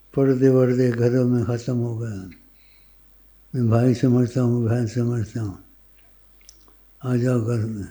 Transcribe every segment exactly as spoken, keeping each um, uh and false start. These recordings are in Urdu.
پردے وردے گھروں میں ختم ہو گئے. میں بھائی سمجھتا ہوں، بہن سمجھتا ہوں، آ جاؤ گھر میں.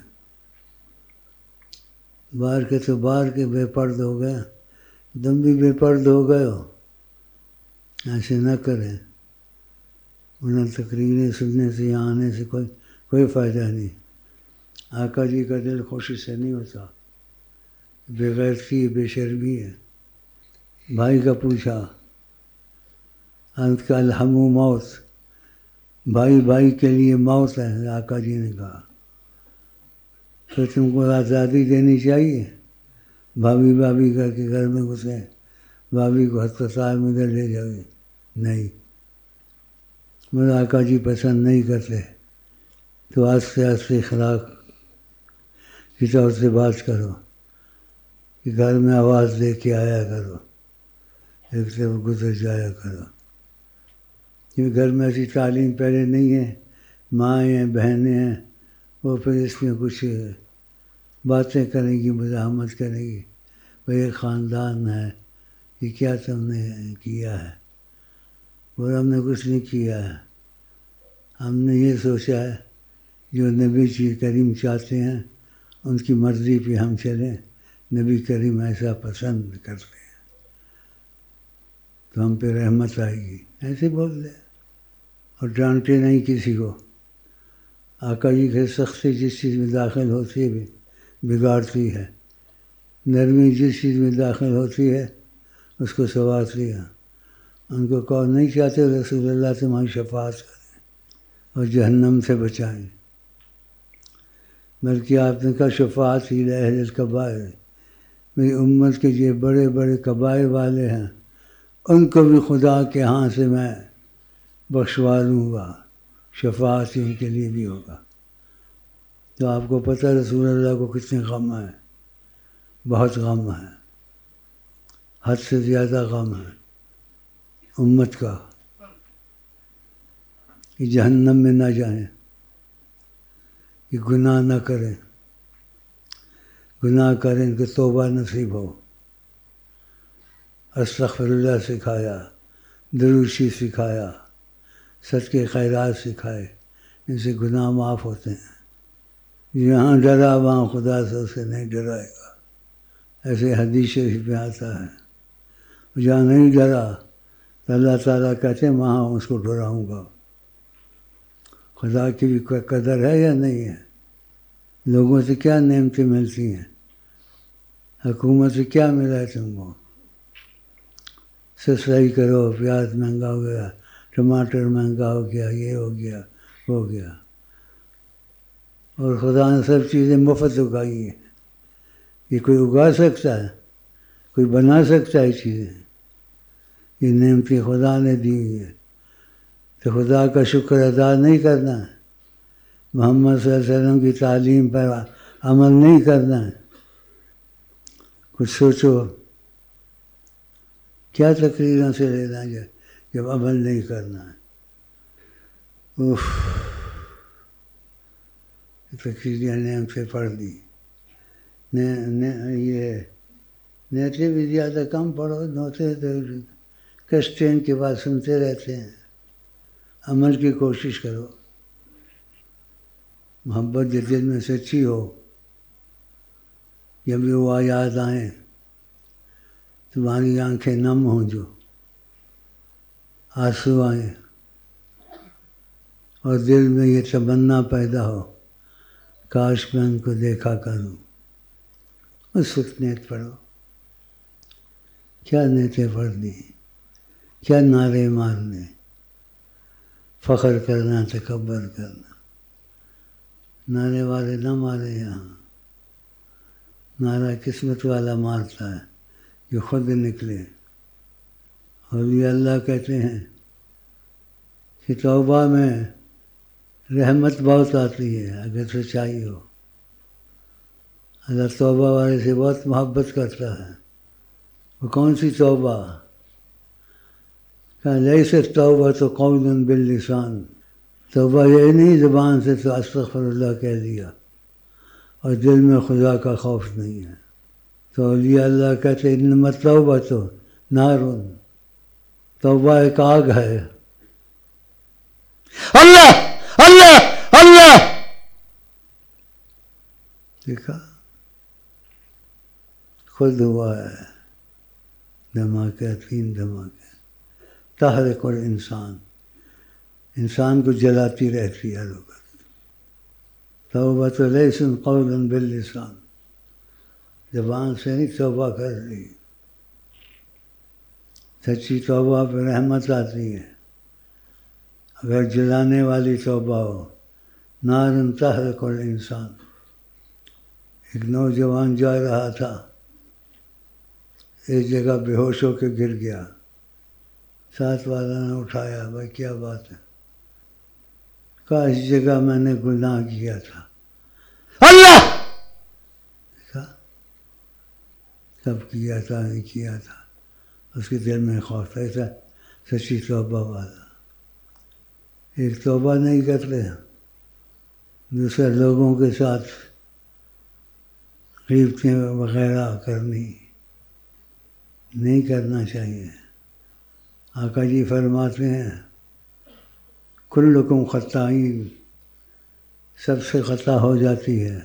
باہر کے تو باہر کے بے پرد ہو گئے، تم بھی بے پرد ہو گئے ہو. ایسے نہ کریں، ورنہ تقریریں سننے سے یہاں آنے سے کوئی کوئی فائدہ نہیں. آقا جی کا دل خوشی سے نہیں ہوتا، بے غیرتی بے شرمی ہے. بھائی کا پوچھا، انت کا الہم موت، بھائی بھائی کے لیے موت ہے. آقا جی نے کہا تو تم کو آزادی دینی چاہیے. بھابھی بھابھی کر کے گھر میں گھسے، بھابھی کو ہسپتال میں ادھر لے جاؤ گے. نہیں، میرے آقا جی پسند نہیں کرتے. تو آہستہ آہستہ اخلاق کی طور سے بات کرو کہ گھر میں آواز دے کے آیا کرو، ایک طرف گزر جایا کرو. کیونکہ گھر میں ایسی تعلیم پہلے نہیں ہے، مائیں ہیں بہنیں ہیں، وہ پھر اس میں کچھ باتیں کریں گی، مزاحمت کریں گی. بھئی ایک خاندان ہے، یہ کیا تم نے کیا ہے؟ اور ہم نے کچھ نہیں کیا ہے. ہم نے یہ سوچا ہے جو نبی جی کریم چاہتے ہیں ان کی مرضی پہ ہم چلیں. نبی کریم ایسا پسند کرتے ہیں تو ہم پہ رحمت آئے گی. ایسے بول دیں اور ڈانٹے نہیں کسی کو. آقا جی کی سختی جس چیز میں داخل ہوتی ہے بگاڑتی ہے، نرمی جس چیز میں داخل ہوتی ہے اس کو سنوار لیا. ان کو کون نہیں چاہتے رسول اللہ تمہاری شفاعت کریں اور جہنم سے بچائیں، بلکہ آپ نے کہا شفاعت ہی اہل الکبائر، میری امت کے جو بڑے بڑے کبائر والے ہیں ان کو بھی خدا کے ہاں سے میں بخشوا لوں گا، شفاعت ان کے لیے بھی ہوگا. تو آپ کو پتہ رسول اللہ کو کتنے غم ہے، بہت غم ہے، حد سے زیادہ غم ہے امت کا کہ جہنم میں نہ جائیں، کہ گناہ نہ کریں. گناہ کریں کہ توبہ نصیب ہو. استغفر اللہ سکھایا، دروشی سکھایا، صدقے خیرات سکھائے، ان سے گناہ معاف ہوتے ہیں. یہاں ڈرا وہاں خدا سے اسے نہیں ڈرائے گا، ایسے حدیث شریف میں آتا ہے. جہاں نہیں ڈرا تو اللہ تعالیٰ کہتے ہیں وہاں اس کو ڈراؤں گا. خدا کی بھی کوئی قدر ہے یا نہیں ہے؟ لوگوں سے کیا نعمتیں ملتی ہیں، حکومت سے کیا ملا ہے تم کو؟ سسرائی کرو، پیاز مہنگا ہو گیا، ٹماٹر مہنگا ہو گیا، یہ ہو گیا ہو گیا، اور خدا نے سب چیزیں مفت اگائی ہیں. یہ کوئی اگا سکتا ہے؟ کوئی بنا سکتا ہے چیزیں؟ یہ نعمتیں خدا نے دی ہوئی ہیں تو خدا کا شکر ادا نہیں کرنا ہے، محمد صلی اللہ علیہ وسلم کی تعلیم پر عمل نہیں کرنا ہے. کچھ سوچو، کیا تقریروں سے لینا ہے جب عمل نہیں کرنا ہے؟ اوف، تقریریاں نعمتیں پڑھ دی. یہ نیٹیں بھی زیادہ کم پڑھو، نوتے تو کسٹین کے بعد سنتے رہتے ہیں. عمل کی کوشش کرو، محبت جو دل میں سچی ہو، جب بھی وہ یاد آئیں تمہاری آنکھیں نم ہوں، جو آنسو آئیں اور دل میں یہ تمنا پیدا ہو کاش میں ان کو دیکھا کروں. اس وقت نیت پڑھو. کیا نیتیں پڑھنی، کیا نعرے مارنے، فخر کرنا، تکبر کرنا. نعرے والے نہ مارے. یہاں نعرہ قسمت والا مارتا ہے جو خود نکلے. اولیاء اللہ کہتے ہیں کہ توبہ میں رحمت بہت آتی ہے اگر سچائی ہو. اللہ توبہ والے سے بہت محبت کرتا ہے. وہ کون سی توبہ؟ کہ لیست توبہ تو قول باللسان، توبہ یہ نہیں زبان سے تو استغفر اللہ کہہ دیا اور دل میں خدا کا خوف نہیں ہے. تو اولیاء اللہ کہتے انما التوبہ تو نار، توبہ ایک آگ ہے. اللہ اللہ اللہ. دیکھا خود ہوا ہے دھماکہ، تین دھماکے. تحرق الانسان، انسان کو جلاتی رہتی ہے لوگ. توبہ لیس قولا باللسان، زبان سے نہیں توبہ کر لی. سچی توبہ پہ رحمت آتی ہے. اگر جلانے والی توبہ ہو. نار تحرق الانسان. ایک نوجوان جا رہا تھا، ایک جگہ بے ہوش ہو کے گر گیا. ساتھ والا نے اٹھایا، بھائی کیا بات ہے؟ کہا اس جگہ میں نے گناہ کیا تھا. اللہ! کہا کب کیا تھا؟ نہیں کیا تھا. اس کے دل میں خوف تھا. ایسا سچی توبہ والا. ایک توبہ نہیں کرتے، دوسرے لوگوں کے ساتھ غیبتیں وغیرہ کرنی نہیں کرنا چاہیے. آقا جی فرماتے ہیں کلکم خطائین، سب سے خطا ہو جاتی ہے.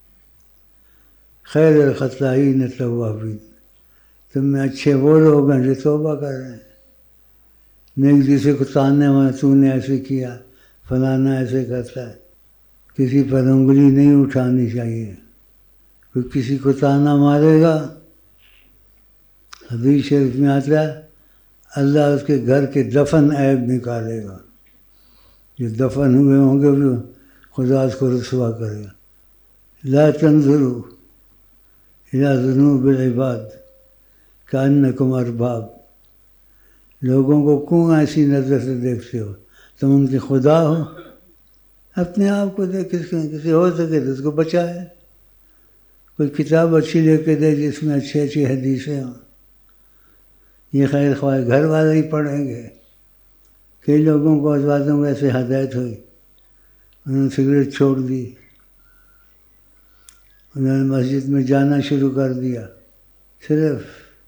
خیر الخطائین التوابین، تم میں اچھے وہ لوگ ہیں جو توبہ کر رہے ہیں. نیک دوسرے کو تاننے والا تو نے ایسے کیا، فلانا ایسے کرتا ہے. کسی پر انگلی نہیں اٹھانی چاہیے. کوئی کسی کو تانا مارے گا، حدیث شریف میں آتا ہے اللہ اس کے گھر کے دفن عیب نکالے گا. جو دفن ہوئے ہوں گے بھی خدا اس کو رسوا کرے گا. لا تنظروا الی ذنوب العباد کأنکم ارباب. لوگوں کو کیوں ایسی نظر سے دیکھتے ہو؟ تم ان کے خدا ہو. اپنے آپ کو دیکھ، کسی ہو سکے تو اس کو بچائے. کوئی کتاب اچھی لے کے دے جس میں اچھی اچھی حدیثیں ہوں. یہ خیر خواہ گھر والے ہی پڑھیں گے. کئی لوگوں کو ازواجوں کو ایسے ہدایت ہوئی، انہوں نے سگریٹ چھوڑ دی، انہوں نے مسجد میں جانا شروع کر دیا. صرف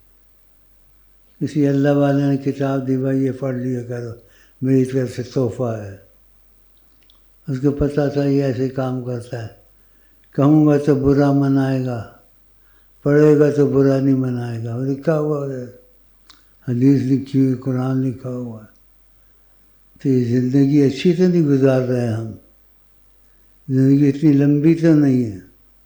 کسی اللہ والے نے کتاب دی، بھائی یہ پڑھ لیا کرو، میری طرف سے تحفہ ہے. اس کو پتہ تھا یہ ایسے کام کرتا ہے. کہوں گا تو برا منائے گا، پڑھے گا تو برا نہیں منائے گا. لکھا ہوا ہے، حدیث لکھی ہوئی، قرآن لکھا ہوا ہے. تو یہ زندگی اچھی تو نہیں گزار رہے ہم. زندگی اتنی لمبی تو نہیں ہے.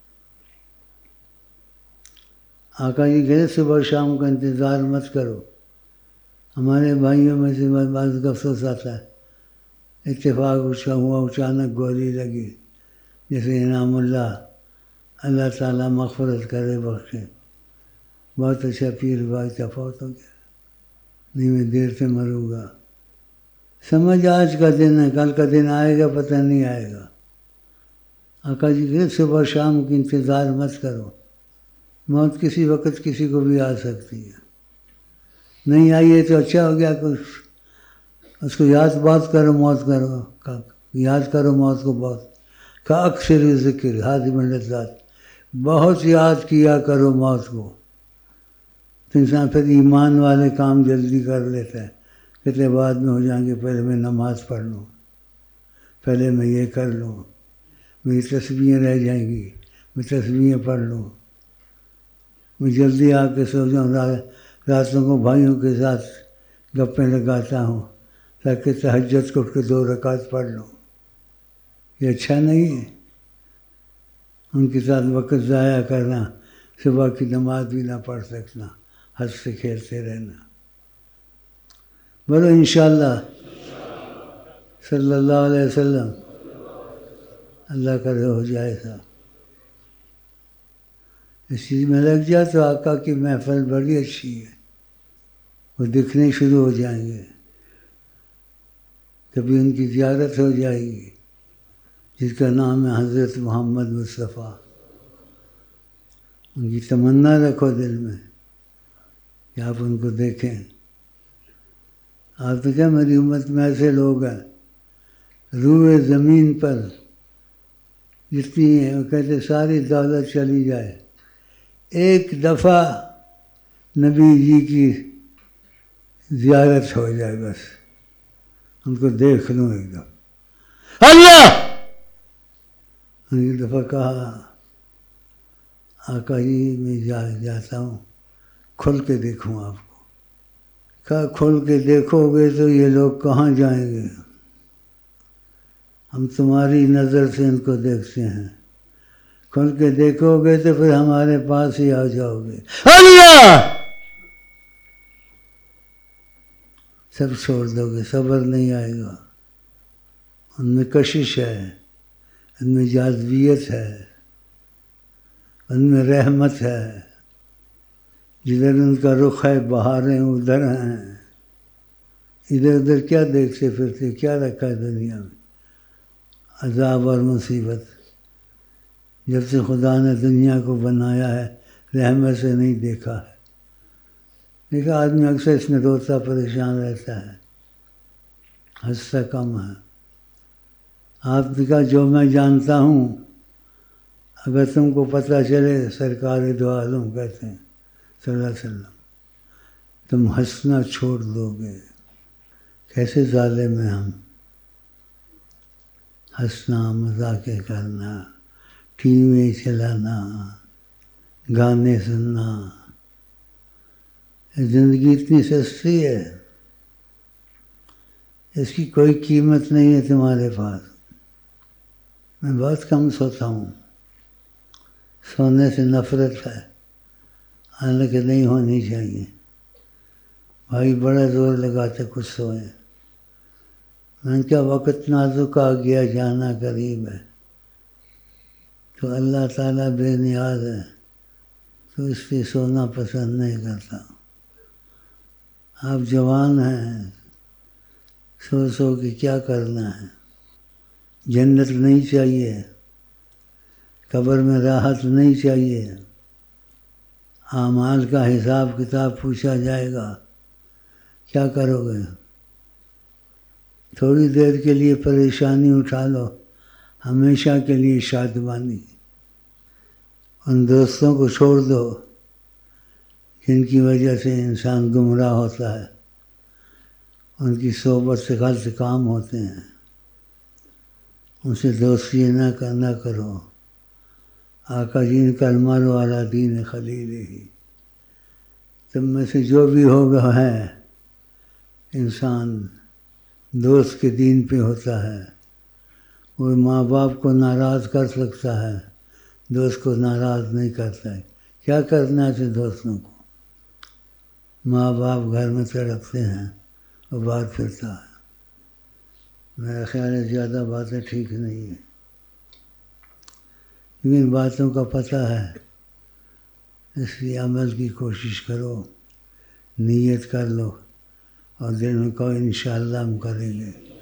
آقا جی کہتے صبح شام کا انتظار مت کرو. ہمارے بھائیوں میں سے بعض کا افسوس آتا ہے، اتفاق اچھا ہوا، اچانک گولی لگی. جیسے انعام اللہ، اللہ تعالیٰ مغفرت کرے بخشے، بہت اچھا پیر بھائی کا فوت ہو گیا، نہیں میں دیر سے مروں گا. سمجھ آج کا دن ہے، کل کا دن آئے گا پتہ نہیں آئے گا. آقا جی کہ صبح شام کی انتظار مت کرو. موت کسی وقت کسی کو بھی آ سکتی ہے. نہیں آئی ہے تو اچھا ہو گیا، کچھ اس کو یاد بات کرو، موت کرو، یاد کرو موت کو بہت. کا اکثر ذکر حاضم اللذات، بہت یاد کیا کرو موت کو. تو انسان پھر ایمان والے کام جلدی کر لیتا ہے. کہتے بعد میں ہو جائیں گے، پہلے میں نماز پڑھ لوں، پہلے میں یہ کر لوں، میری تسبیحیں رہ جائیں گی، میں تسبیحیں پڑھ لوں، میں جلدی آ کے سو جاؤں. راتوں کو بھائیوں کے ساتھ گپیں لگاتا ہوں تاکہ تہجد کو اٹھ کے دو رکعت پڑھ لوں. یہ اچھا نہیں ہے. ان کے ساتھ وقت ضائع کرنا، صبح کی نماز بھی نہ پڑھ سکنا، ہنس سے کھیلتے رہنا. بولو انشاءاللہ صلی اللہ علیہ وسلم. اللہ کرے ہو جائے گا. اس چیز میں لگ جائے تو آقا کی محفل بڑی اچھی ہے، وہ دکھنے شروع ہو جائیں گے. کبھی ان کی زیارت ہو جائے گی جس کا نام ہے حضرت محمد مصطفیٰ. ان کی تمنا رکھو دل میں کہ آپ ان کو دیکھیں. آپ تو کیا میری امت میں ایسے لوگ ہیں روئے زمین پر جتنی ہیں، وہ کہتے ساری دولت چلی جائے، ایک دفعہ نبی جی کی زیارت ہو جائے، بس ان کو دیکھ لوں ایک دفعہ۔ اللہ ایک دفعہ کہا آقا جی میں جا جاتا ہوں، کھل کے دیکھوں آپ کو۔ کہا کھل کے دیکھو گے تو یہ لوگ کہاں جائیں گے، ہم تمہاری نظر سے ان کو دیکھتے ہیں، کھل کے دیکھو گے تو پھر ہمارے پاس ہی آ جاؤ گے۔ اللہ سب چھوڑ دو گے، صبر نہیں آئے گا، ان میں کشش ہے، ان میں جاذبیت ہے، ان میں رحمت ہے، جدھر ان کا رخ ہے بہاریں ادھر ہیں، ادھر ادھر کیا دیکھتے پھرتے، کیا رکھا ہے دنیا میں؟ عذاب اور مصیبت۔ جب سے خدا نے دنیا کو بنایا ہے رحمت سے نہیں دیکھا ہے۔ دیکھا آدمی اکثر اس میں روتا پریشان رہتا ہے، ہنستا کم ہے۔ آپ نے کہا جو میں جانتا ہوں اگر تم کو پتہ چلے، سرکار دو عالم کہتے ہیں صلی اللہ علیہ وسلم، تم ہنسنا چھوڑ دو گے۔ کیسے ظالم ہیں ہم، ہنسنا، مذاق کرنا، ٹی وی چلانا، گانے سننا، زندگی اتنی سستی ہے، اس کی کوئی قیمت نہیں ہے تمہارے پاس۔ میں بہت کم سوتا ہوں، سونے سے نفرت ہے، حالانکہ نہیں ہونی چاہیے۔ بھائی بڑا زور لگاتے کچھ سوئیں، میں نے کہا وقت نازک آ گیا، جانا قریب ہے، تو اللہ تعالیٰ بے نیاز ہے، تو اس لیے سونا پسند نہیں کرتا۔ آپ جوان ہیں، سو سو کے کیا کرنا ہے؟ جنت نہیں چاہیے، قبر میں راحت نہیں چاہیے، اعمال کا حساب کتاب پوچھا جائے گا، کیا کرو گے؟ تھوڑی دیر کے لیے پریشانی اٹھا لو، ہمیشہ کے لیے شادمانی۔ ان دوستوں کو چھوڑ دو جن کی وجہ سے انسان گمراہ ہوتا ہے، ان کی صحبت سے غلط کام ہوتے ہیں، ان سے دوستی نہ کرنا کرو۔ آقا جی نے کہا المرء علی دین خلیلہ، تم میں سے جو بھی ہوگا ہے انسان دوست کے دین پہ ہوتا ہے۔ وہ ماں باپ کو ناراض کر سکتا ہے، دوست کو ناراض نہیں کرتا ہے۔ کیا کرنا ہے دوستوں کو؟ ماں باپ گھر میں تڑپتے ہیں، وہ باہر پھرتا ہے۔ میرا خیال ہے زیادہ باتیں ٹھیک نہیں ہیں، ان باتوں کا پتہ ہے، اس لیے عمل کی کوشش کرو، نیت کر لو اور دل میں کہو انشاءاللہ ہم کریں گے۔